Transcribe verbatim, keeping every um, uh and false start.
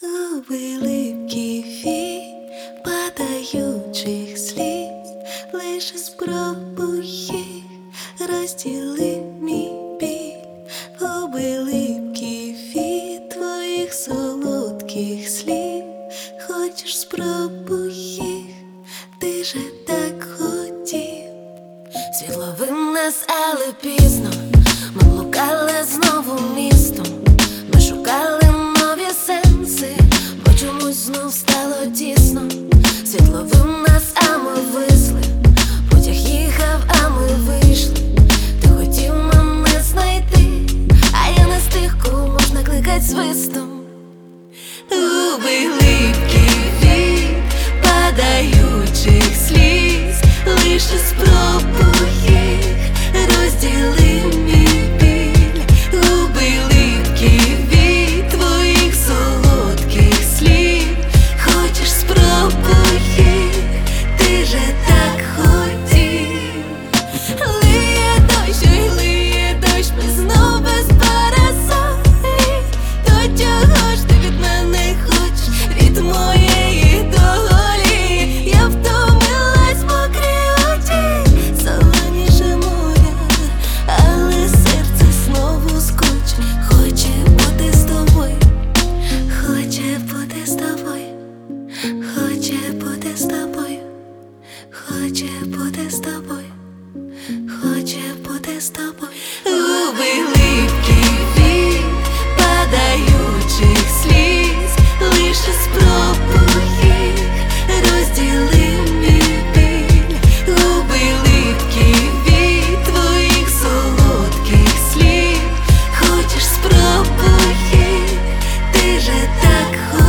Губи липкі від падаючих сліз, лише спробуй їх, розділи мій біль. Губи липкі від твоїх солодких слів, хочеш спробуй їх, ти же так хотів. Світло вин нас, але пізно, ми блукали знову містом, ми шукали нові сенси, бо чомусь знов стало тісно. Світло вин нас, а ми висли, потяг їхав, а ми вийшли. Ти хотів мене знайти, а я не з тих, кого можна кликать свистом. Губи липкі від падаючих сліз, лише спробуй їх, розділи мій біль. Губи липкі від твоїх солодких слів, хочеш спробуй їх, ти же так хотів. Лиє дощ, ой, лиє дощ, ми знов без парасолі. То чого ж ти від мене хочеш, від моєї долі? Я втомилась, мокрі очі, солоніше моря, але серце знову скоче. Хоче бути з тобою, хоче бути з тобою, хоче бути з тобою, хоче бути з тобою, хоче бути з тобою. Губи липкі від падаючих сліз, лише спробуй їх, розділи мій біль. Губи липкі від твоїх солодких слів, хочеш спробуй їх, ти же так хотів.